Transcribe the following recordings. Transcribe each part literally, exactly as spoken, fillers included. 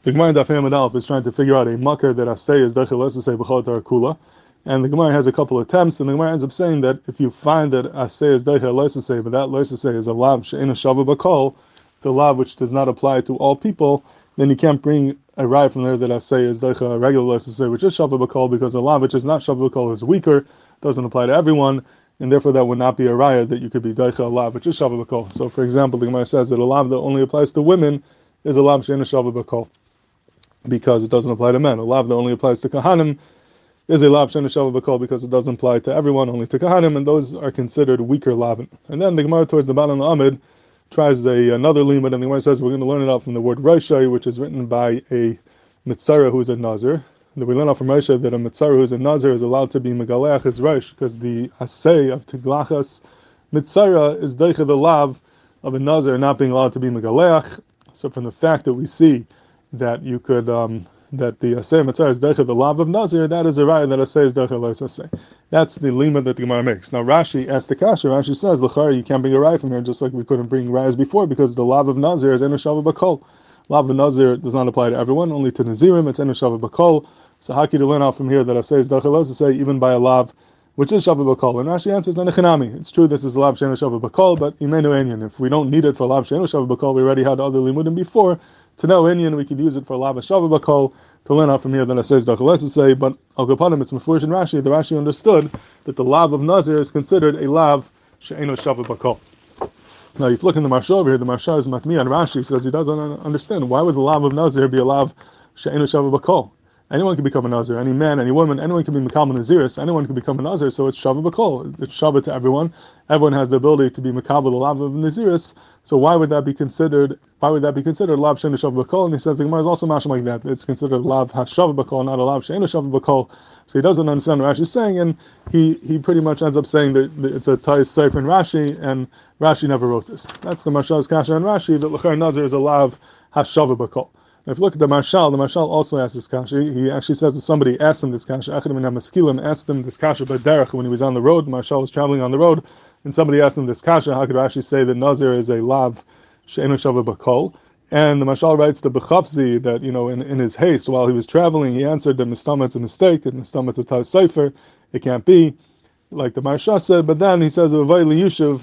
The Gemara in Daf Hamad Aleph is trying to figure out a makar that asay is deichel esasay b'chol tar kula, and the Gemara has a couple of attempts, and the Gemara ends up saying that if you find that asay is deichel esasay, but that esasay is a lav she'ena shava b'kol, it's a lav which does not apply to all people, then you can't bring a raya from there that asay is deichel a regular esasay which is shava b'kol, because the lav which is not shava b'kol is weaker, doesn't apply to everyone, and therefore that would not be a raya that you could be deichel a lav which is shava b'kol. So, for example, the Gemara says that a lav that only applies to women is a lav she'ena shava b'kol, because it doesn't apply to men. A lav that only applies to kahanim is a lav she'ena shava b'kol, because it doesn't apply to everyone, only to kahanim, and those are considered weaker lavin. And then the Gemara towards the bottom of the Amid tries a, another limud, and the Gemara says we're going to learn it out from the word Raishai, which is written by a mitzara who is a nazir. That we learn out from Raishai that a mitzara who is a nazir is allowed to be megaleach his reish, because the asay of tiglachas mitzara is deicha the lav of a nazir not being allowed to be megaleach. So from the fact that we see that you could, um, that the asay mitzvah is deicha the lav of nazir, that is a raya that asay is deicha lo asay. That's the lima that the Gemara makes. Now Rashi asks the kasha. Rashi says l'chara you can't bring a raya from here, just like we couldn't bring rayas before, because the lav of nazir is enu shava b'kol. Lav of nazir does not apply to everyone, only to nazirim. It's enu shava b'kol. So how can you learn out from here that asay is deicha lo asay even by a lav which is shava b'kol? And Rashi answers anechanami. It's true this is a lav she'enu shava b'kol, but imenu enyan. If we don't need it for lav she'enu shava b'kol, we already had other limudim before. To know Indian, we could use it for lava shava b'kol, to learn out from here that it says dachal say, but al kapanim it's mefurish in Rashi. The Rashi understood that the lav of nazir is considered a lav she'eno shava b'kol. Now, if you look in the Marsha over here, the Marsha is matmi on Rashi. He says he doesn't understand why would the lav of nazir be a lav she'eno shava b'kol. Anyone can become a nazir, any man, any woman, anyone can be mekabel naziris, anyone can become a nazir, so it's shava b'kol. It's shava to everyone. Everyone has the ability to be mekabel the lav of naziris. So why would that be considered? Why would that be considered lav she'enu shava b'kol? And he says the Gemara is also mashal like that. It's considered lav hashava b'kol, not a lav she'enu shava b'kol. So he doesn't understand what Rashi is saying, and he, he pretty much ends up saying that it's a tais sefer in Rashi, and Rashi never wrote this. That's the Marshal's kasha on Rashi, that l'char nazir is a lav hashava b'kol. If you look at the Marshal, the Marshal also asks this kasha. He actually says that somebody asked him this kasha. Achadim and Maskilim asked him this kasha by derech when he was on the road. Marshal was traveling on the road, and somebody asked him this kasha. How could Rashi say that nazir is a lav she'enu shava b'kol? And the Marshal writes the Bechafzi that, you know, in, in his haste while he was traveling, he answered that Mistama it's a mistake, and Mistama it's a Taz Sefer. It can't be, like the Marshal said. But then he says, Uvay li Yushav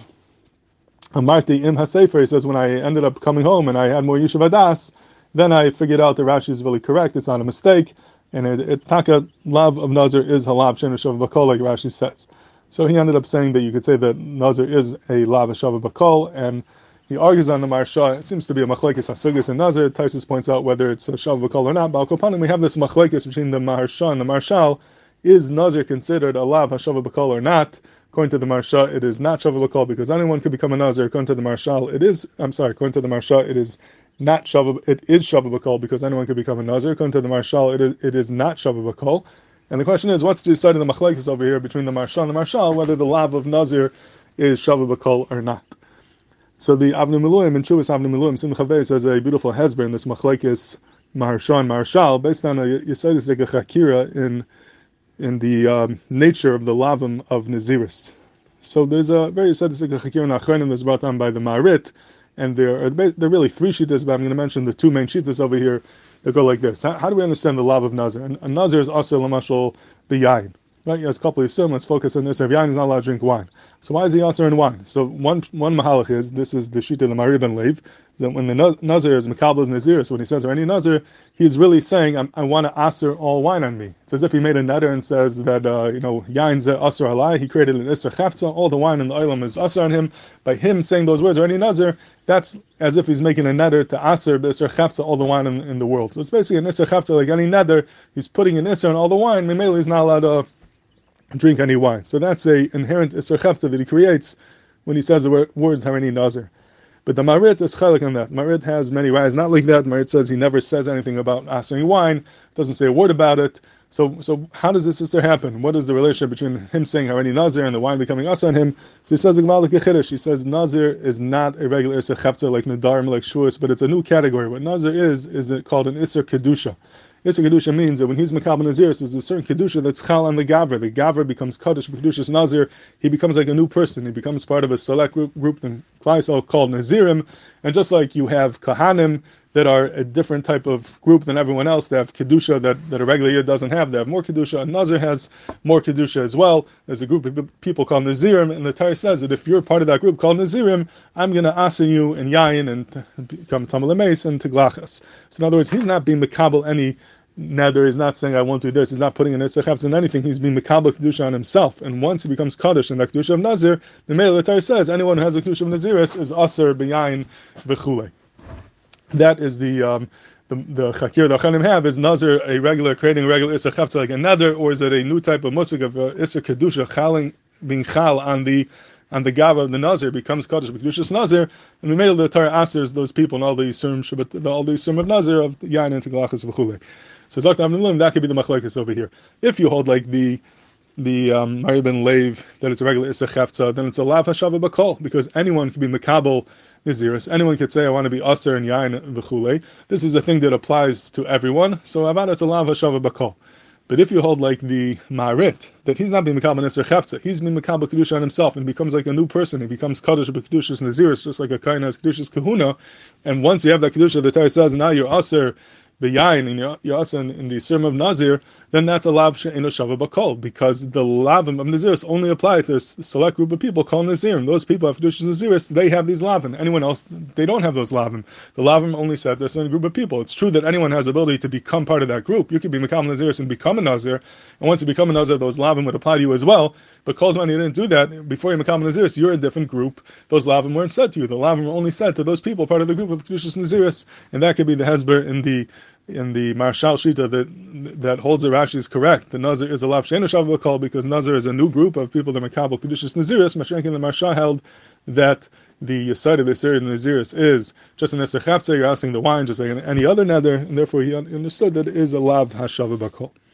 Amarti im hasefer. He says, when I ended up coming home and I had more Yushav Adas, then I figured out that Rashi is really correct. It's not a mistake, and it, it taka lav of nazir is halab she'enu shava b'kol, like Rashi says. So he ended up saying that you could say that nazir is a lav shava b'kol, and he argues on the Marsha. It seems to be a machlekes hasugis and nazir. Taisus points out whether it's a shava b'kol or not. But al kapanim we have this machlekes between the Marsha and the Marshal. Is nazir considered a lav hashava b'kol or not? According to the Marsha, it is not shava b'kol, because anyone could become a nazir. According to the Marshal, it is. I'm sorry. According to the Marsha, it is not shava. It is shava b'kol, because anyone could become a nazir. According to the Marshal, it is, it is not shava b'kol. And the question is, what's the side of the machlekes over here between the Marsha and the Marshal, whether the lav of nazir is shava b'kol or not? So the Avnei Miluim in Chuvas Avnei Miluim Simcha Vei says a beautiful hesber in this machlekes Marsha and Marshal, based on a Yesodis like a chakira in in the um, nature of the lavim of naziris. So there's a very Yesodis like a chakira in Achronim that's brought down by the Marit. And there are there are really three shittas, but I'm going to mention the two main shittas over here that go like this. How, how do we understand the lav of nazir? And, a nazir is also lamashal b'yayin. Right? He has a couple of yisum. Let's focus on this. If yayin is not allowed to drink wine, so why is he also in wine? So one one mahalach is, this is the shitta of the Marib and Lev, that when the nazir is mekabel nazir, so when he says or any nazir, he's really saying I'm, I want to aser all wine on me. It's as if he made a neder and says that uh, you know yayin's aser alai. He created an iser chafza. All the wine in the olam is aser on him. By him saying those words or any nazir, that's as if he's making a neder to aser iser chafza all the wine in, in the world. So it's basically an iser chafza like any neder. He's putting an iser on all the wine. Memele is not allowed to drink any wine. So that's a inherent iser chafza that he creates when he says the word, words harini nazir. But the Marit is chalik on that. Marit has many rayas not like that. Marit says he never says anything about asering wine, doesn't say a word about it. So so how does this iser happen? What is the relationship between him saying harini nazir and the wine becoming asa on him? So he says like a chiddush. He says nazir is not a regular iser chafza like nadarim, like shuas, but it's a new category. What nazir is, is it called an iser kedusha. Iser Kedusha means that when he's Mekabel Naziris, there's a certain Kedusha that's Chal on the Gavra. The Gavra becomes Kaddish, Kedushas Nazir. He becomes like a new person. He becomes part of a select group, group Klal Yisrael called Nazirim, and just like you have Kahanim that are a different type of group than everyone else, they have Kedusha that, that a regular year doesn't have, they have more Kedusha, and Nazir has more Kedusha as well. There's a group of people called Nazirim, and the Torah says that if you're part of that group called Nazirim, I'm going to asa you in Yayin and to become Tamal Meis and Tiglachas. So in other words, he's not being Mekabel any Neder, he's not saying I won't do this, he's not putting an Isser Chavtz in anything, he's being Mekabel Kedusha on himself. And once he becomes Kaddish in the Kedusha of Nazir, the Mele Torah says anyone who has a Kedusha of Naziris is Aser B'Yayin V'chule. That is the um, the the Chakir the Chanim have. Is Nazir a regular, creating a regular Isser Chavtz like a Neder, or is it a new type of Musik of uh, Isser Kedusha chaling, being Chal on the and the Gava of the Nazir becomes Kaddish B'Kedushas Nazir, and we made the Torah answers those people and all the Yisurim, all the Yisurim of Nazir of Yain and Tiglachas V'chule. So Zok Navnim, that could be the machlokes over here. If you hold like the the um, Mari ben Lev that it's a regular Issa Chefza, then it's a Lav Hashava Bakol, because anyone can be Mekabel Naziris. Anyone could say I want to be Aser and Yain V'chule. This is a thing that applies to everyone. So about it's a Lav Hashava Bakol. But if you hold like the Marit, that he's not being Mekabel Nasir Chefza, he's being Mekabel Kedusha on himself and becomes like a new person. He becomes Kaddish B'Kedushas Naziris, just like a Kain has Kedushas Kahuna. And once you have that Kedusha, the Torah says, now you're Aser B'Yayin, and you're, you're also in, in the Sirm of Nazir, then that's a lav she'eno shava bakol, because the lavim of Naziris only apply to a select group of people called Nazirim. Those people have Kedushas Naziris, they have these lavim. Anyone else, they don't have those lavim. The lavim only said to a certain group of people. It's true that anyone has the ability to become part of that group. You could be Mekabel Naziris and become a Nazir, and once you become a Nazir, those lavim would apply to you as well. But Kolzman, you didn't do that. Before you Mekabel Naziris, you're a different group. Those lavim weren't said to you. The lavim were only said to those people, part of the group of Kedushas Naziris, and that could be the hesber in the in the Marshal Shita that that holds that Rashi is correct. The Nazir is a lav she'enu shava bakol, because Nazir is a new group of people that Mekabel Kedushas Naziris. Mashenkin the Marshal held that the Yesod of the Yisrael Naziris is just an Esser Chaftzah, you're asking the wine just like any other nether, and therefore he understood that it is a lav hashava bakol.